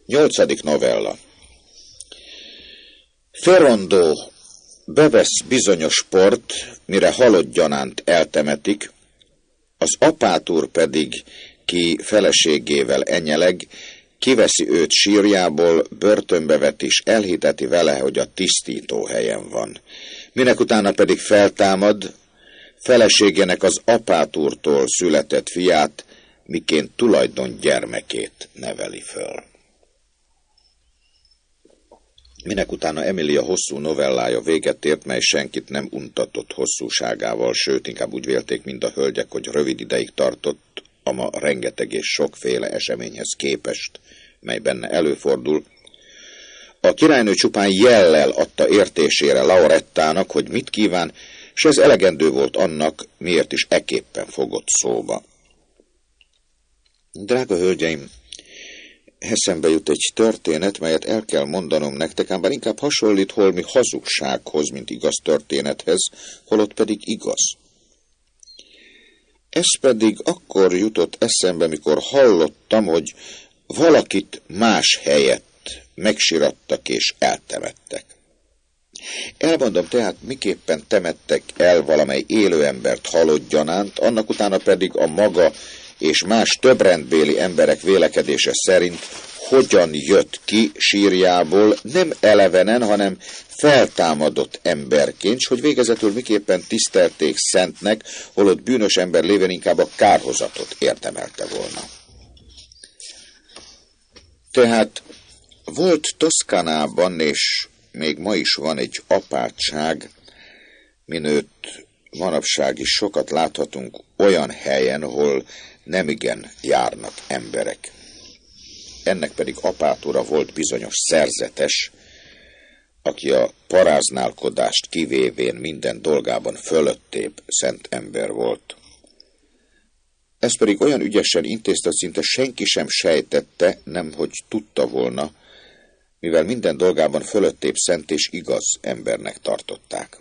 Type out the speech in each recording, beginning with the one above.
8. novella. Ferrandó bevesz bizonyos port, mire halott gyanánt eltemetik, az apátúr pedig, ki feleségével enyeleg, kiveszi őt sírjából, börtönbe vet és elhiteti vele, hogy a tisztító helyen van. Minek utána pedig feltámad, feleségének az apátúrtól született fiát, miként tulajdon gyermekét neveli föl. Minek utána Emilia hosszú novellája véget ért, mely senkit nem untatott hosszúságával, sőt, inkább úgy vélték mind a hölgyek, hogy rövid ideig tartott a ma rengeteg és sokféle eseményhez képest, mely benne előfordul. A királynő csupán jellel adta értésére Laurettának, hogy mit kíván, s ez elegendő volt annak, miért is eképpen fogott szóba. Drága hölgyeim, eszembe jut egy történet, melyet el kell mondanom nektek, ám bár inkább hasonlít holmi hazugsághoz, mint igaz történethez, holott pedig igaz. Ez pedig akkor jutott eszembe, mikor hallottam, hogy valakit más helyett megsirattak és eltemettek. Elmondom tehát, miképpen temettek el valamely élő embert halott gyanánt, annak utána pedig a maga és más többrendbéli emberek vélekedése szerint hogyan jött ki sírjából, nem elevenen, hanem feltámadott emberként, s hogy végezetül miképpen tisztelték szentnek, holott bűnös ember lévén inkább a kárhozatot érdemelte volna. Tehát volt Toszkánában, és még ma is van egy apátság, minőtt manapság is sokat láthatunk olyan helyen, hol nemigen járnak emberek. Ennek pedig apátúra volt bizonyos szerzetes, aki a paráználkodást kivévén minden dolgában fölöttébb szent ember volt. Ez pedig olyan ügyesen intézte, hogy szinte senki sem sejtette, nemhogy tudta volna, mivel minden dolgában fölöttébb szent és igaz embernek tartották.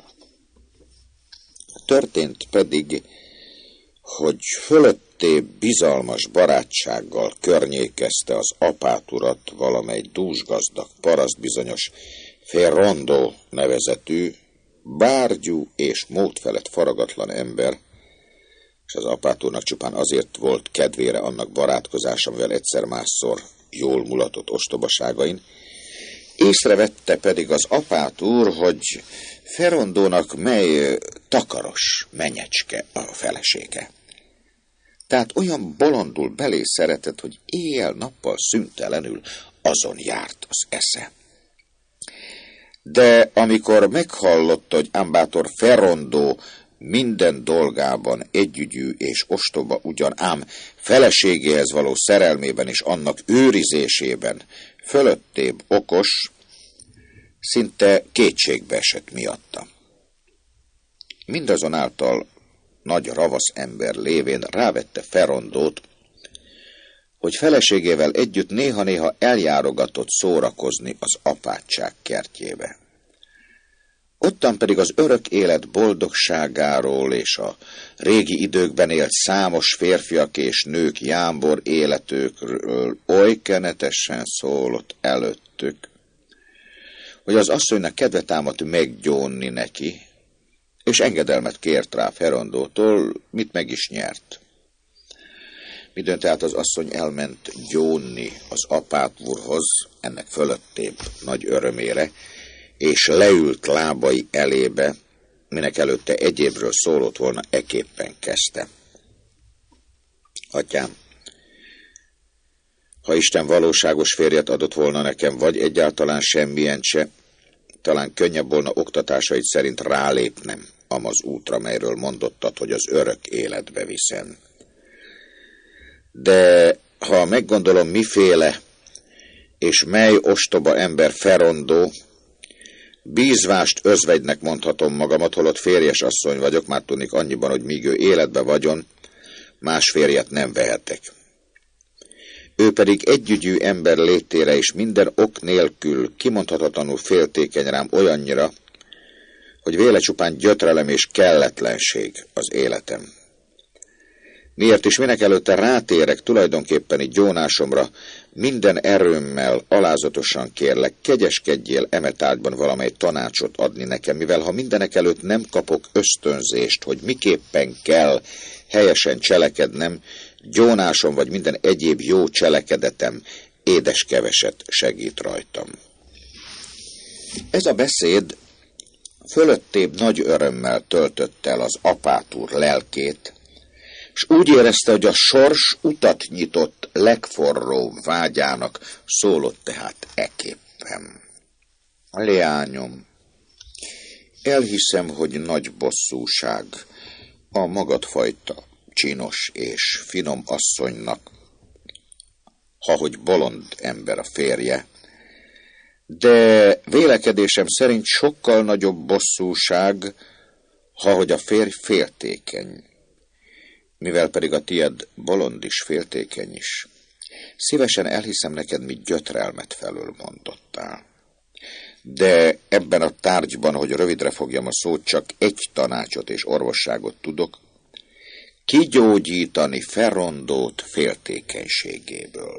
Történt pedig, hogy fölöttébb bizalmas barátsággal környékezte az apáturat valamely dúsgazdag paraszt, bizonyos Ferrandó nevezetű, bárgyú és mód felett faragatlan ember, és az apátúrnak csupán azért volt kedvére annak barátkozása, mivel egyszer-másszor jól mulatott ostobaságain. Észrevette pedig az apátúr, hogy Ferrandónak mely takaros menyecske a felesége. Tehát olyan bolondul belé szeretett, hogy éjjel-nappal szüntelenül azon járt az esze. De amikor meghallotta, hogy ambátor Ferrandó minden dolgában együgyű és ostoba ugyan, ám feleségéhez való szerelmében és annak őrizésében fölöttébb okos, szinte kétségbe esett miatta. Mindazonáltal nagy ravasz ember lévén rávette Ferrandót, hogy feleségével együtt néha-néha eljárogatott szórakozni az apátság kertjébe. Ottan pedig az örök élet boldogságáról és a régi időkben élt számos férfiak és nők jámbor életükről oly kenetesen szólott előttük, hogy az asszonynak kedve támadt meggyónni neki, és engedelmet kért rá Ferrandótól, mit meg is nyert. Midőn tehát az asszony elment gyónni az apátúrhoz, ennek fölöttébb nagy örömére, és leült lábai elébe, minek előtte egyébről szólott volna, eképpen kezdte. Atyám, ha Isten valóságos férjet adott volna nekem, vagy egyáltalán semmilyen se, talán könnyebb volna oktatásait szerint rálépnem amaz útra, melyről mondottad, hogy az örök életbe viszem. De ha meggondolom, miféle és mely ostoba ember Ferrandó, bízvást özvegynek mondhatom magamat, holott férjes asszony vagyok, már tudnék annyiban, hogy míg ő életbe vagyon, más férjet nem vehetek. Ő pedig együgyű ember létére és minden ok nélkül kimondhatatlanul féltékeny rám olyannyira, hogy véle csupán gyötrelem és kelletlenség az életem. Miért is minek előtte rátérek tulajdonképpeni gyónásomra, minden erőmmel, alázatosan kérlek, kegyeskedjél eme tárgyban valamely tanácsot adni nekem, mivel ha mindenek előtt nem kapok ösztönzést, hogy miképpen kell helyesen cselekednem, gyónásom vagy minden egyéb jó cselekedetem édes keveset segít rajtam. Ez a beszéd fölöttébb nagy örömmel töltötte el az apátúr lelkét, és úgy érezte, hogy a sors utat nyitott legforróbb vágyának, szólott tehát eképpen. Leányom, elhiszem, hogy nagy bosszúság a magadfajta csinos és finom asszonynak, ahogy bolond ember a férje, de vélekedésem szerint sokkal nagyobb bosszúság, ahogy a férj féltékeny, mivel pedig a tied bolond is féltékeny is. Szívesen elhiszem neked, mit gyötrelmet felől mondottál. De ebben a tárgyban, hogy rövidre fogjam a szót, csak egy tanácsot és orvosságot tudok, kigyógyítani Ferondót féltékenységéből.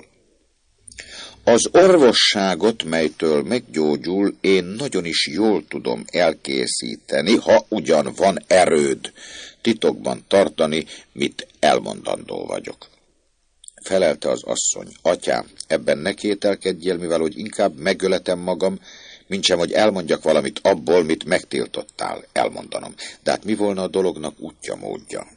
Az orvosságot, melytől meggyógyul, én nagyon is jól tudom elkészíteni, ha ugyan van erőd titokban tartani, mit elmondandó vagyok. Felelte az asszony: atyám, ebben ne kételkedjél, mivel hogy inkább megöletem magam, mintsem, hogy elmondjak valamit abból, mit megtiltottál elmondanom. De hát mi volna a dolognak útja, módja?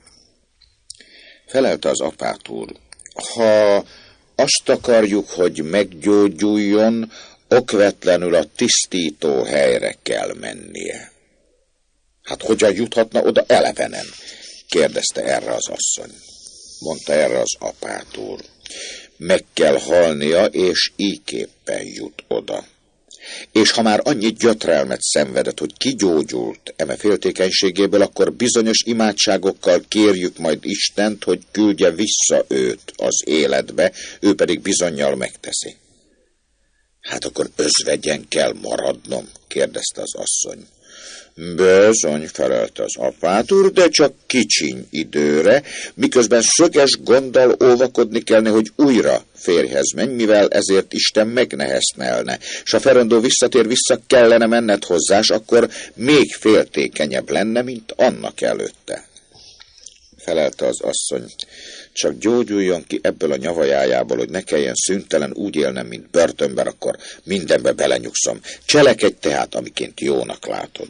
Felelte az apátúr: ha azt akarjuk, hogy meggyógyuljon, okvetlenül a tisztító helyre kell mennie. Hát hogyan juthatna oda elevenen? Kérdezte erre az asszony. Mondta erre az apátúr: meg kell halnia, és íképpen jut oda. És ha már annyi gyötrelmet szenvedett, hogy kigyógyult eme féltékenységéből, akkor bizonyos imádságokkal kérjük majd Istent, hogy küldje vissza őt az életbe, ő pedig bizonnyal megteszi. Hát akkor özvegyen kell maradnom? Kérdezte az asszony. Bizony, felelte az apátúr, de csak kicsiny időre, miközben szöges gonddal óvakodni kellene, hogy újra férjhez menj, mivel ezért Isten megneheztelne, s ha Ferondó vissza kellene menned hozzá, s akkor még féltékenyebb lenne, mint annak előtte. Felelte az asszony: csak gyógyuljon ki ebből a nyavajájából, hogy ne kelljen szüntelen úgy élnem, mint börtönben, akkor mindenbe belenyugszom. Cselekedj tehát, amiként jónak látod.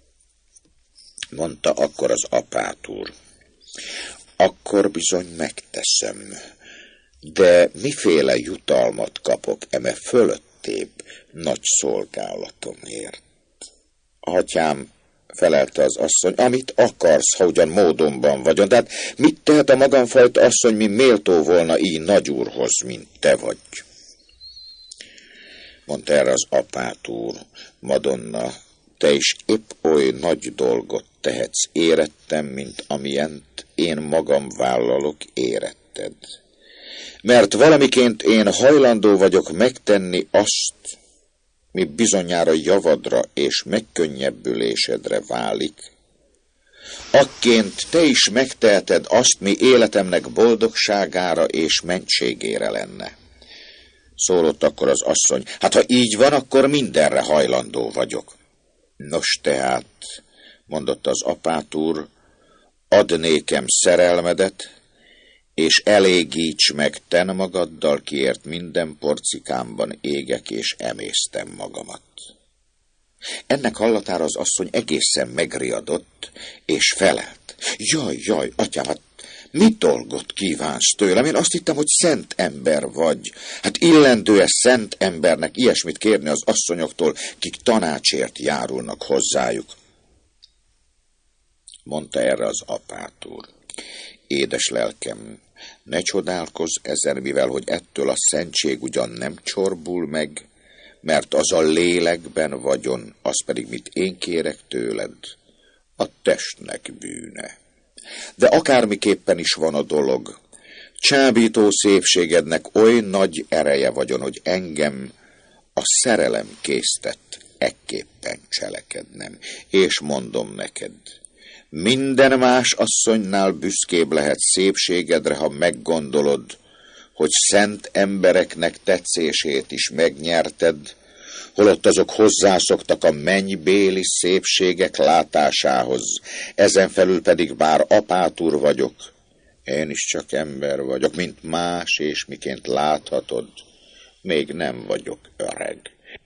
Mondta akkor az apátúr: akkor bizony megteszem, de miféle jutalmat kapok eme fölöttébb nagy szolgálatomért? Atyám, felelte az asszony, amit akarsz, ha ugyan módonban vagyon, de hát mit tehet a magamfajta asszony, mi méltó volna így nagyúrhoz, mint te vagy? Mondta erre az apátúr: Madonna, te is épp oly nagy dolgot tehetsz érettem, mint amilyent én magam vállalok éretted. Mert valamiként én hajlandó vagyok megtenni azt, mi bizonyára javadra és megkönnyebbülésedre válik. Akként te is megteheted azt, mi életemnek boldogságára és mentségére lenne. Szólott akkor az asszony: hát ha így van, akkor mindenre hajlandó vagyok. Nos tehát, mondotta az apátúr, add nékem szerelmedet, és elégíts meg ten magaddal, kiért minden porcikámban égek és emésztem magamat. Ennek hallatára az asszony egészen megriadott, és felelt. Jaj, atyám, hát mit dolgot kívánsz tőlem? Én azt hittem, hogy szent ember vagy. Hát illendő-e szent embernek ilyesmit kérni az asszonyoktól, kik tanácsért járulnak hozzájuk? Mondta erre az apátúr: édes lelkem, ne csodálkozz ezen, mivel hogy ettől a szentség ugyan nem csorbul meg, mert az a lélekben vagyon, az pedig mit én kérek tőled, a testnek bűne. De akármiképpen is van a dolog, csábító szépségednek oly nagy ereje vagyon, hogy engem a szerelem késztett ekképpen cselekednem. És mondom neked, minden más asszonynál büszkébb lehet szépségedre, ha meggondolod, hogy szent embereknek tetszését is megnyerted, holott azok hozzászoktak a mennybéli szépségek látásához, ezen felül pedig bár apátúr vagyok, én is csak ember vagyok, mint más, és miként láthatod, még nem vagyok öreg.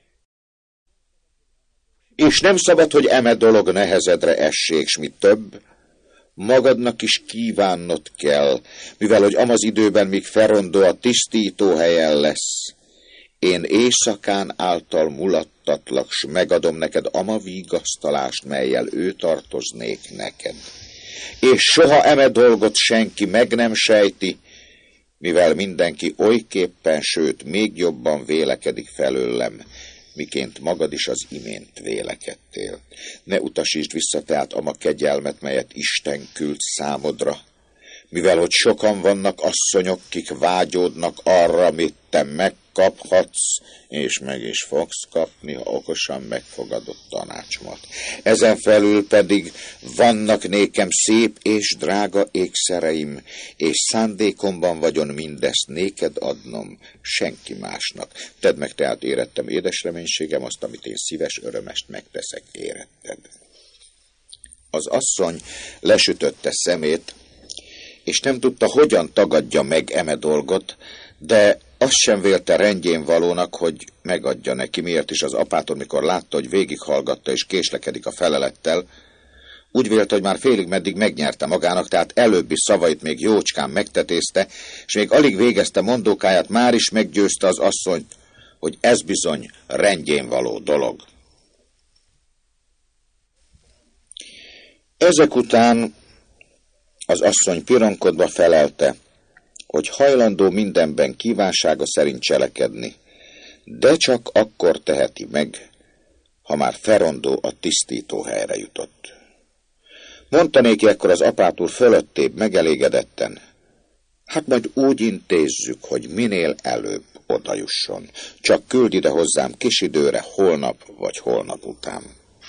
És nem szabad, hogy eme dolog nehezedre essék, s mi több, magadnak is kívánnod kell, mivel hogy amaz időben, míg Ferondó a tisztító helyen lesz, én éjszakán által mulattatlak, s megadom neked ama vigasztalást, mellyel ő tartoznék neked. És soha eme dolgot senki meg nem sejti, mivel mindenki olyképpen, sőt, még jobban vélekedik felőlem, miként magad is az imént vélekedtél. Ne utasítsd vissza tehát ama kegyelmet, melyet Isten küld számodra, mivel hogy sokan vannak asszonyok, kik vágyódnak arra, amit te megkaphatsz, és meg is fogsz kapni, ha okosan megfogadod tanácsomat. Ezen felül pedig vannak nékem szép és drága ékszereim, és szándékomban vagyon mindezt néked adnom, senki másnak. Tedd meg tehát érettem édes reménységem, azt, amit én szíves örömest megteszek éretted. Az asszony lesütötte szemét, és nem tudta, hogyan tagadja meg eme dolgot, de azt sem vélte rendjén valónak, hogy megadja neki. Miért is az apától, mikor látta, hogy végighallgatta és késlekedik a felelettel, úgy vélte, hogy már félig meddig megnyerte magának, tehát előbbi szavait még jócskán megtetézte, és még alig végezte mondókáját, már is meggyőzte az asszonyt, hogy ez bizony rendjén való dolog. Ezek után az asszony pironkodva felelte, hogy hajlandó mindenben kívánsága szerint cselekedni, de csak akkor teheti meg, ha már Ferondó a tisztító helyre jutott. Mondta néki ekkor az apátúr fölöttébb megelégedetten, hát majd úgy intézzük, hogy minél előbb odajusson, csak küld ide hozzám kis időre, holnap vagy holnap után.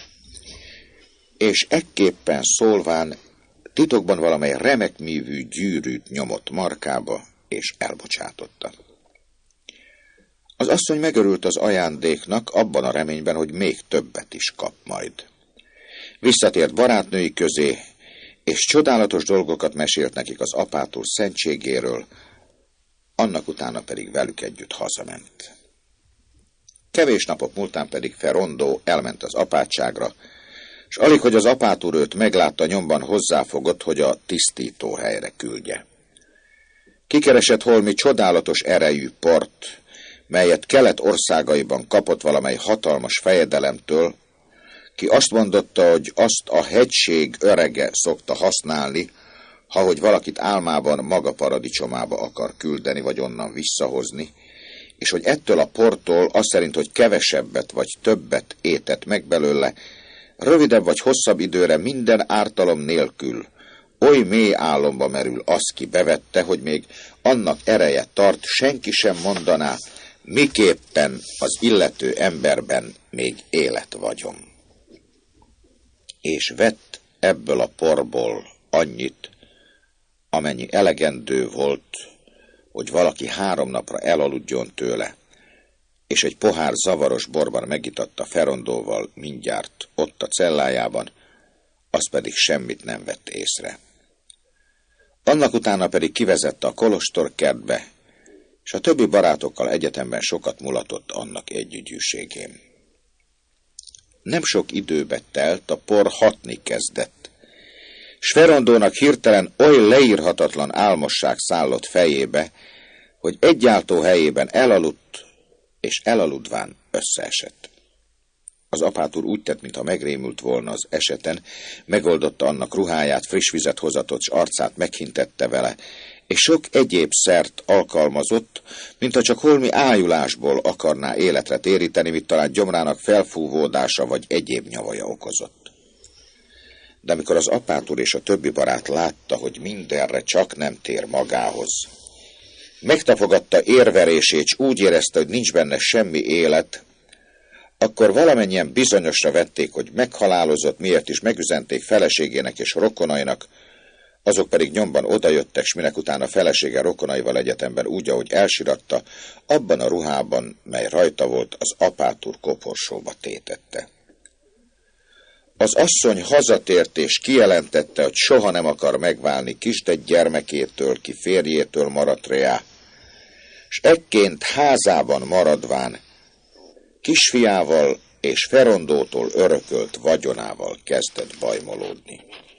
És ekképpen szólván titokban valamely remek mívű gyűrűt nyomott markába, és elbocsátotta. Az asszony megörült az ajándéknak, abban a reményben, hogy még többet is kap majd. Visszatért barátnői közé, és csodálatos dolgokat mesélt nekik az apátúr szentségéről, annak utána pedig velük együtt hazament. Kevés napok múltán pedig Ferondó elment az apátságra, és alig, hogy az apátúr őt meglátta, nyomban hozzáfogott, hogy a tisztító helyre küldje. Kikeresett holmi csodálatos erejű port, melyet kelet országaiban kapott valamely hatalmas fejedelemtől, ki azt mondotta, hogy azt a hegység örege szokta használni, ha hogy valakit álmában maga paradicsomába akar küldeni, vagy onnan visszahozni, és hogy ettől a portól azt szerint, hogy kevesebbet vagy többet étett meg belőle, rövidebb vagy hosszabb időre minden ártalom nélkül oly mély álomba merül, az ki bevette, hogy még annak ereje tart, senki sem mondaná, miképpen az illető emberben még élet vagyon. És vett ebből a porból annyit, amennyi elegendő volt, hogy valaki 3 napra elaludjon tőle, és egy pohár zavaros borban megitatta Ferondóval mindjárt ott a cellájában, az pedig semmit nem vett észre. Annak utána pedig kivezette a kolostorkertbe, és a többi barátokkal egyetemben sokat mulatott annak együgyűségén. Nem sok időbe telt, a por hatni kezdett, s Ferondónak hirtelen oly leírhatatlan álmosság szállott fejébe, hogy egyáltó helyében elaludt, és elaludván összeesett. Az apátúr úgy tett, mintha megrémült volna az eseten, megoldotta annak ruháját, friss vizet hozatott, s arcát meghintette vele, és sok egyéb szert alkalmazott, mintha csak holmi ájulásból akarná életre téríteni, mit talán gyomrának felfúvódása vagy egyéb nyavaja okozott. De amikor az apátúr és a többi barát látta, hogy mindenre csak nem tér magához, megtapogatta érverését, s úgy érezte, hogy nincs benne semmi élet, akkor valamennyien bizonyosra vették, hogy meghalálozott, miért is megüzenték feleségének és rokonainak, Azok pedig nyomban odajöttek, s minek utána felesége rokonaival egyetemben úgy, ahogy elsiratta, abban a ruhában, mely rajta volt, az apátúr koporsóba tétette. Az asszony hazatért és kijelentette, hogy soha nem akar megválni kisdegy gyermekétől, ki férjétől maradt reá, s ekként házában maradván kisfiával és Ferondótól örökölt vagyonával kezdett bajmolódni.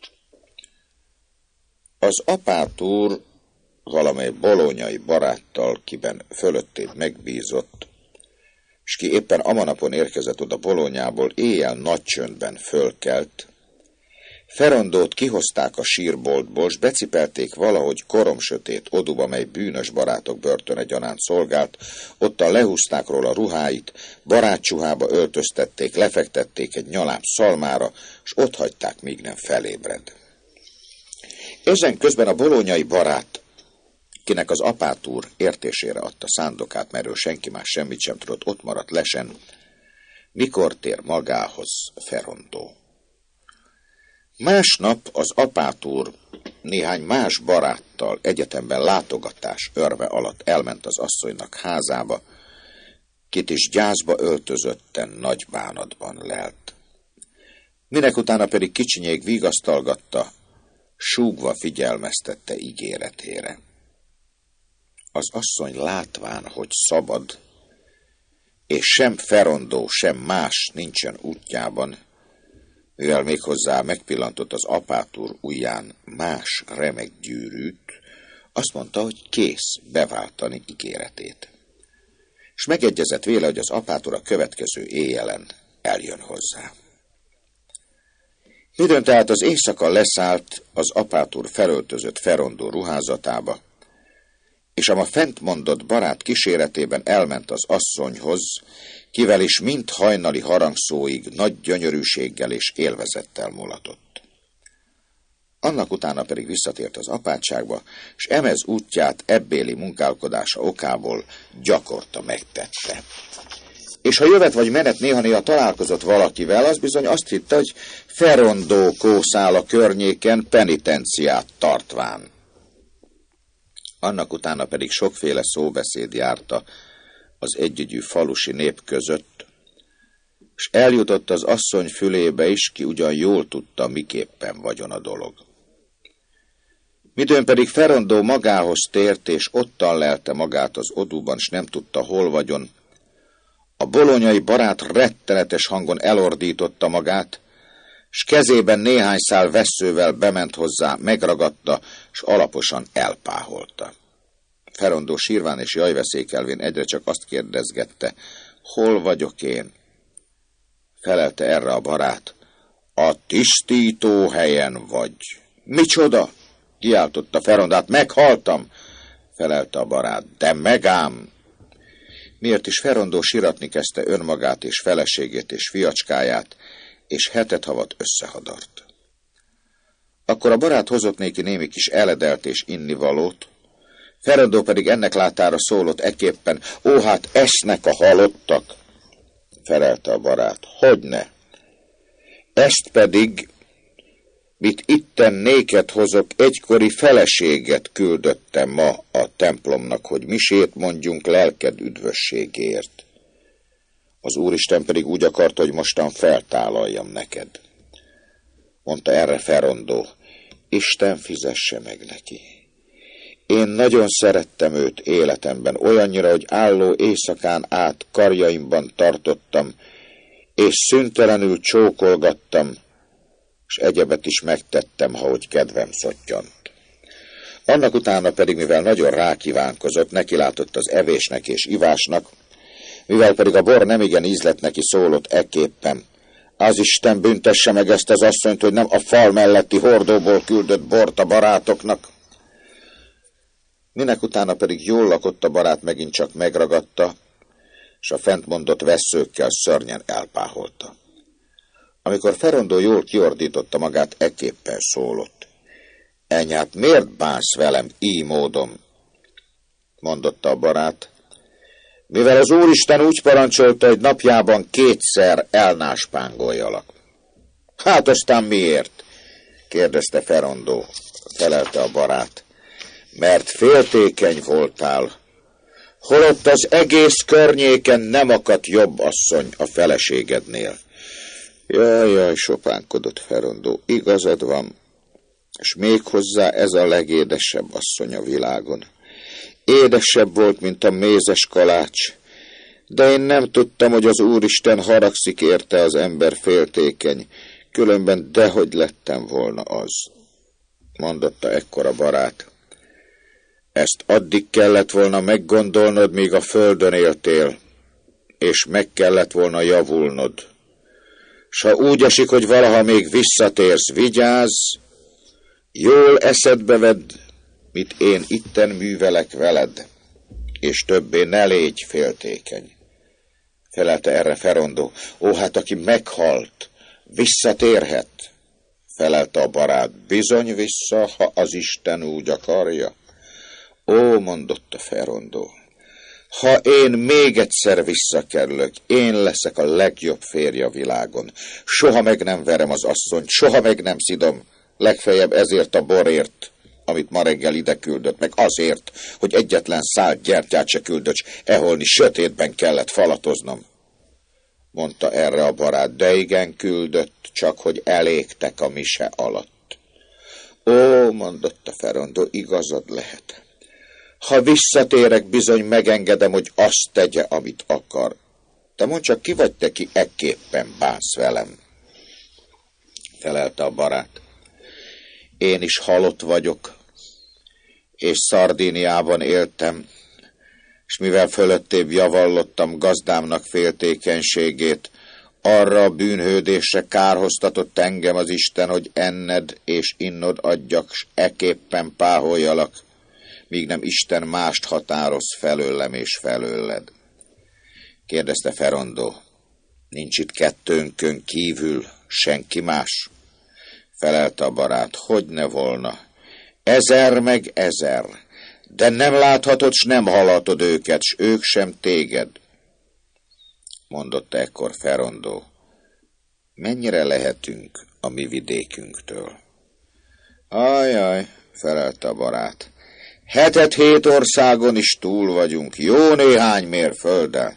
Az apátúr valamely bolonyai baráttal, kiben fölöttébb megbízott, s ki éppen amanapon érkezett oda Bolonyából, éjjel nagy csöndben fölkelt, Ferondót kihozták a sírboltból, s becipelték valahogy koromsötét oduba, mely bűnös barátok börtöne gyanánt szolgált, ottan lehúzták róla ruháit, barátcsuhába öltöztették, lefektették egy nyaláb szalmára, s ott hagyták, míg nem felébred. Ezen közben a bolonyai barát, kinek az apátúr értésére adta szándokát, merről senki más semmit sem tudott, ott maradt lesen, mikor tér magához Ferondó. Másnap az apátúr néhány más baráttal egyetemben látogatás örve alatt elment az asszonynak házába, kit is gyászba öltözötten nagy bánatban lelt. Minek utána pedig kicsinyék vigasztalgatta, súgva figyelmeztette ígéretére. Az asszony látván, hogy szabad, és sem Ferondó, sem más nincsen útjában, mivel méghozzá megpillantott az apátúr ujján más remek gyűrűt, azt mondta, hogy kész beváltani ígéretét. És megegyezett véle, hogy az apátúr a következő éjjelen eljön hozzá. Midőn tehát az éjszaka leszállt, az apátúr felöltözött Ferondó ruházatába, és ama fent mondott barát kíséretében elment az asszonyhoz, kivel is mind hajnali harangszóig nagy gyönyörűséggel és élvezettel mulatott. Annak utána pedig visszatért az apátságba, s emez útját ebbéli munkálkodása okából gyakorta megtette. És ha jövet vagy menet néha-néha találkozott valakivel, az bizony azt hitte, hogy Ferondó kószál a környéken penitenciát tartván. Annak utána pedig sokféle szóbeszéd járta az együgyű falusi nép között, s eljutott az asszony fülébe is, ki ugyan jól tudta, miképpen vagyon a dolog. Midőn pedig Ferondó magához tért, és ottan lelte magát az odúban, s nem tudta, hol vagyon, a bolonyai barát rettenetes hangon elordította magát, s kezében néhány szál vesszővel bement hozzá, megragadta, s alaposan elpáholta. Ferondó sírván és jajveszékelvén egyre csak azt kérdezgette, hol vagyok én? Felelte erre a barát, a tisztító helyen vagy. Micsoda? Kiáltotta Ferondát, meghaltam, felelte a barát, de megám. Miért is Ferondó siratni kezdte önmagát és feleségét és fiacskáját, és hetet-havat összehadart. Akkor a barát hozott néki némi kis eledelt és innivalót, Ferondó pedig ennek látára szólott eképpen, ó, hát esznek a halottak, felelte a barát, hogyne. Ezt pedig, mit itten néked hozok, egykori feleséget küldöttem ma a templomnak, hogy misét mondjunk lelked üdvösségért. Az Úristen pedig úgy akarta, hogy mostan feltálaljam neked. Mondta erre Ferondó, Isten fizesse meg neki. Én nagyon szerettem őt életemben, olyannyira, hogy álló éjszakán át karjaimban tartottam, és szüntelenül csókolgattam, s egyebet is megtettem, ha úgy kedvem szottyant. Annak utána pedig, mivel nagyon rákívánkozott, nekilátott az evésnek és ivásnak, mivel pedig a bor nemigen ízlett neki, szólott ekképpen, az Isten büntesse meg ezt az asszonyt, hogy nem a fal melletti hordóból küldött bort a barátoknak. Minek utána pedig jól lakott a barát megint csak megragadta, s a fentmondott vesszőkkel szörnyen elpáholta. Amikor Ferondó jól kiordította magát, ekképpen szólott. Enyát, miért bánsz velem így módon? Mondotta a barát. Mivel az Úristen úgy parancsolta, hogy napjában 2-szer elnáspángoljalak. Hát aztán miért? Kérdezte Ferondó. felelte a barát, mert féltékeny voltál, holott az egész környéken nem akadt jobb asszony a feleségednél. Jaj, sopánkodott Ferondó, igazad van, és méghozzá ez a legédesebb asszony a világon. Édesebb volt, mint a mézes kalács, de én nem tudtam, hogy az Úristen haragszik érte, az ember féltékeny, különben dehogy lettem volna az, mondotta ekkor a barát. Ezt addig kellett volna meggondolnod, míg a földön éltél, és meg kellett volna javulnod. S ha úgy esik, hogy valaha még visszatérsz, vigyázz, jól eszedbe vedd, mit én itten művelek veled, és többé ne légy féltékeny. Felelte erre Ferondó, ó, hát aki meghalt, visszatérhet. Felelte a barát, bizony vissza, ha az Isten úgy akarja. Ó, mondotta Ferondó, ha én még egyszer visszakerülök, én leszek a legjobb férj a világon. Soha meg nem verem az asszonyt, soha meg nem szidom, legfeljebb ezért a borért, amit ma reggel ide küldött, meg azért, hogy egyetlen szál gyertyát se küldött, s eholni sötétben kellett falatoznom. Mondta erre a barát, de igen küldött, csak hogy elégtek a mise alatt. Ó, mondotta Ferondó, igazad lehet. Ha visszatérek, bizony megengedem, hogy azt tegye, amit akar. De mondd csak, ki vagy te, ki ekképpen bánsz velem? Felelte a barát. Én is halott vagyok, és Szardíniában éltem, és mivel fölöttébb javallottam gazdámnak féltékenységét, arra a bűnhődésre kárhoztatott engem az Isten, hogy enned és innod adjak, s eképpen páholjalak, míg nem Isten mást határoz felőlem és felőled. Kérdezte Ferondó, nincs itt kettőnkön kívül senki más? Felelte a barát, hogy ne volna. 1000 meg 1000, de nem láthatod, s nem hallhatod őket, s ők sem téged. Mondotta ekkor Ferondó, mennyire lehetünk a mi vidékünktől? Ajaj, felelte a barát, 7 országon is túl vagyunk, jó néhány mérfölddel.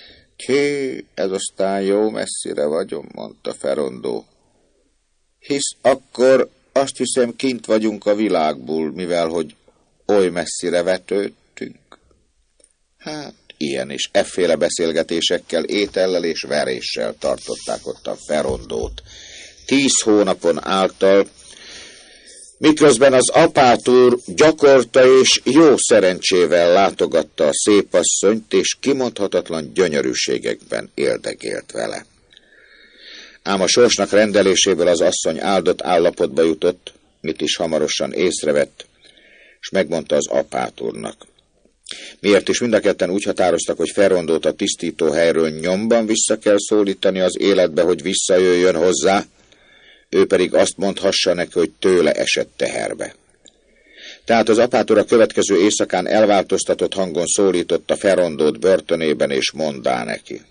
Ez aztán jó messzire vagyom, mondta Ferondó. Hisz akkor azt hiszem kint vagyunk a világból, mivel hogy oly messzire vetődtünk. Hát, ilyen és efféle beszélgetésekkel, étellel és veréssel tartották ott a Ferondót 10 hónapon által, miközben az apátúr gyakorta és jó szerencsével látogatta a szépasszonyt, és kimondhatatlan gyönyörűségekben éldegélt vele. Ám a sorsnak rendeléséből az asszony áldott állapotba jutott, mit is hamarosan észrevett, és megmondta az apátúrnak. Miért is mind a ketten úgy határoztak, hogy Ferondót a tisztító helyről nyomban vissza kell szólítani az életbe, hogy visszajöjjön hozzá, ő pedig azt mondhassa neki, hogy tőle esett teherbe. Tehát az apátúr a következő éjszakán elváltoztatott hangon szólította Ferondót börtönében, és mondá neki.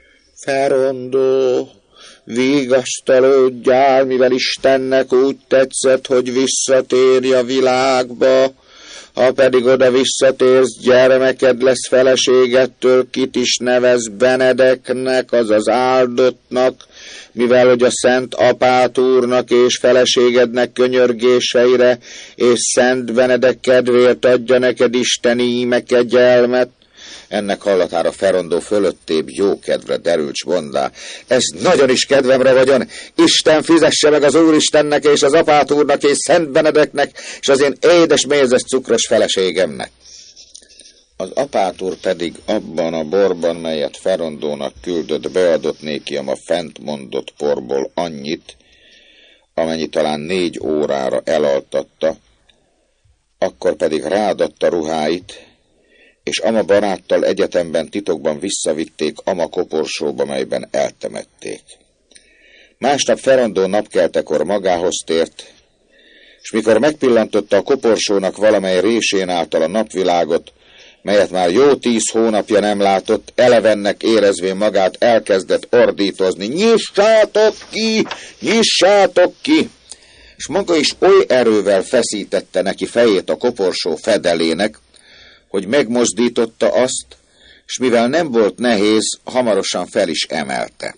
Ferondó, vigasztalódjál, mivel Istennek úgy tetszett, hogy visszatérj a világba, ha pedig oda visszatérsz, gyermeked lesz feleségettől, kit is nevez Benedeknek, azaz áldottnak, mivel hogy a Szent Apátúrnak és feleségednek könyörgéseire és Szent Benedek kedvéért adja neked Isten íme kegyelmet. Ennek hallatára Ferondó fölöttébb jó kedvre derült, s mondá, ez nagyon is kedvemre vagyon, Isten fizesse meg az Úristennek és az Apátúrnak és Szent Benedeknek, és az én édes mézes cukros feleségemnek. Az apátúr pedig abban a borban, melyet Ferondónak küldött, beadott nékiam a fent mondott porból annyit, amennyi talán 4 órára elaltatta, akkor pedig ráadatta ruháit, és ama baráttal egyetemben titokban visszavitték ama koporsóba, melyben eltemették. Másnap Ferondó napkeltekor magához tért, és mikor megpillantotta a koporsónak valamely résén által a napvilágot, melyet már jó 10 hónapja nem látott, elevennek érezvén magát elkezdett ordítozni. Nyissátok ki! Nyissátok ki! és maga is oly erővel feszítette neki fejét a koporsó fedelének, hogy megmozdította azt, és mivel nem volt nehéz, hamarosan fel is emelte.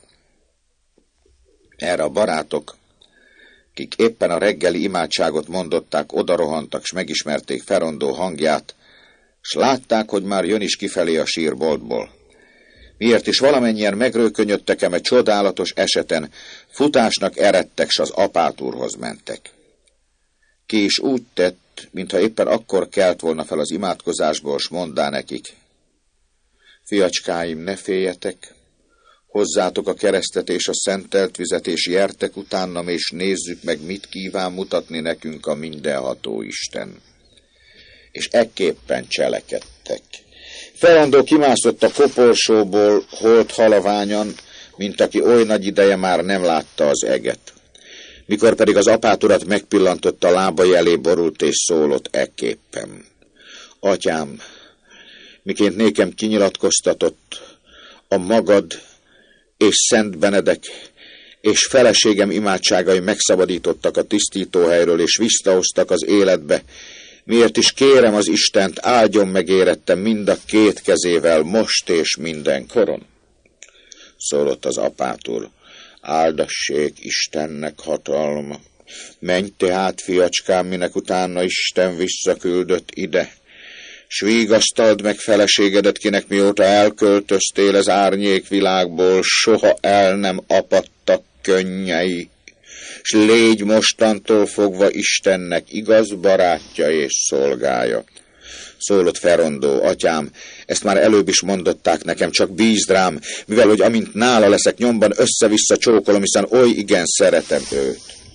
Erre a barátok, kik éppen a reggeli imádságot mondották, odarohantak, s megismerték Ferondó hangját, s látták, hogy már jön is kifelé a sírboltból. Miért is valamennyien megrőkönyödtek eme csodálatos eseten, futásnak eredtek, s az apátúrhoz mentek. Ki is úgy tett, mintha éppen akkor kelt volna fel az imádkozásból, s mondá nekik: fiacskáim, ne féljetek, hozzátok a keresztet és a szentelt vizet, és jertek utánam, és nézzük meg, mit kíván mutatni nekünk a mindenható Isten. És ekképpen cselekedtek. Ferondó kimászott a koporsóból holt halaványan, mint aki oly nagy ideje már nem látta az eget. Mikor pedig az apáturat megpillantotta, lábai elé borult és szólott ekképpen: atyám, miként nékem kinyilatkoztatott, a magad és Szent Benedek és feleségem imádságai megszabadítottak a tisztítóhelyről, és visszahoztak az életbe, miért is kérem az Istent, áldjon meg érettem mind a két kezével, most és mindenkoron. Szólott az apátúr: áldassék Istennek hatalma. Menj tehát, fiacskám, minek utána Isten visszaküldött ide, s vigasztald meg feleségedet, kinek mióta elköltöztél az árnyék világból, soha el nem apadtak könnyei, s légy mostantól fogva Istennek igaz barátja és szolgája. Szólott Ferondó: atyám, ezt már előbb is mondották nekem, csak bízd rám, mivel hogy amint nála leszek, nyomban össze-vissza csókolom, hiszen oly igen szeretem őt.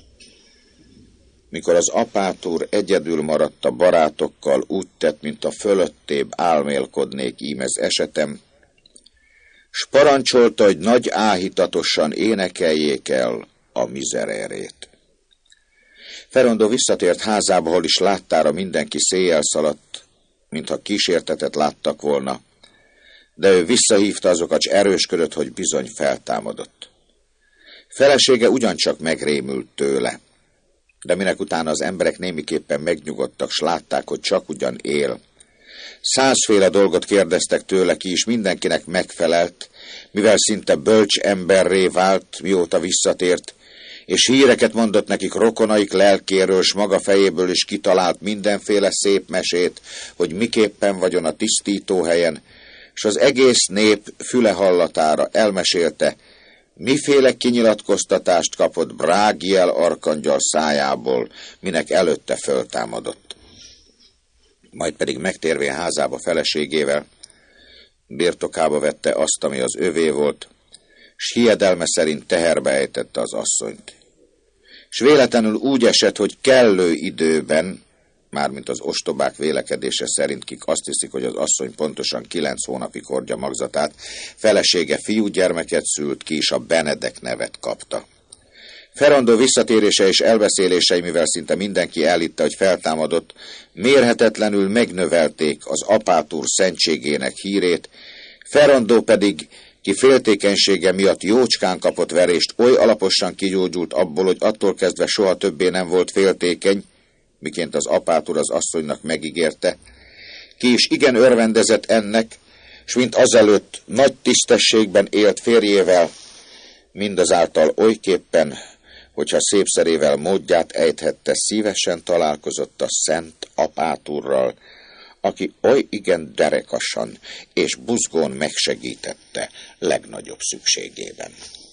Mikor az apátúr egyedül maradt a barátokkal, úgy tett, mint a fölöttébb álmélkodnék ímez esetem, s parancsolta, hogy nagy áhítatosan énekeljék el a misererét. Ferondó visszatért házába, hol is láttára mindenki széjjel szaladt, mintha kísértetet láttak volna, de ő visszahívta azokat, s erősködött, hogy bizony feltámadott. Felesége ugyancsak megrémült tőle, de minek utána az emberek némiképpen megnyugodtak, s látták, hogy csak ugyan él. 100-féle dolgot kérdeztek tőle, ki is mindenkinek megfelelt, mivel szinte bölcs emberré vált, mióta visszatért, és híreket mondott nekik rokonaik lelkéről, s maga fejéből is kitalált mindenféle szép mesét, hogy miképpen vagyon a tisztítóhelyen, s az egész nép füle hallatára elmesélte, miféle kinyilatkoztatást kapott Brágiel arkangyal szájából, minek előtte föltámadott. Majd pedig megtérvén házába feleségével, birtokába vette azt, ami az övé volt, s hiedelme szerint teherbe ejtette az asszonyt. S véletlenül úgy esett, hogy kellő időben, mármint az ostobák vélekedése szerint, kik azt hiszik, hogy az asszony pontosan 9 hónapig hordja magzatát, felesége fiúgyermeket szült ki, és a Benedek nevet kapta. Ferondó visszatérése és elbeszélései, mivel szinte mindenki elhitte, hogy feltámadott, mérhetetlenül megnövelték az apátúr szentségének hírét, Ferondó pedig, ki féltékenysége miatt jócskán kapott verést, oly alaposan kigyógyult abból, hogy attól kezdve soha többé nem volt féltékeny, miként az apátúr az asszonynak megígérte, ki is igen örvendezett ennek, s mint azelőtt nagy tisztességben élt férjével, mindazáltal olyképpen, hogyha szépszerével módját ejthette, szívesen találkozott a szent apátúrral, aki oly igen derekasan és buzgón megsegítette legnagyobb szükségében.